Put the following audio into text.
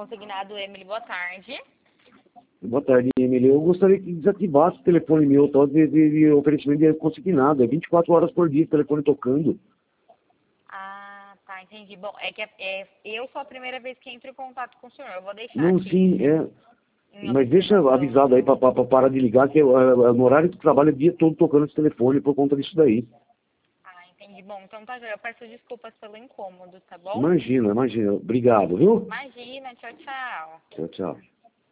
Consignado Emily, boa tarde. Boa tarde, Emily. Eu gostaria que desativasse o telefone meu, tal de oferecimento de consignado. É 24 horas por dia o telefone tocando. Ah, tá, entendi. Bom, eu sou a primeira vez que entro em contato com o senhor. Eu vou deixar Não, aqui sim, é. em Mas deixa observação. avisado aí pra parar de ligar, que no horário que trabalho o dia todo tocando esse telefone por conta disso daí. Ah, entendi. Bom, então tá, eu peço desculpas pelo incômodo, tá bom? Imagina. Obrigado, viu? Imagina, tchau, tchau. Tchau, tchau.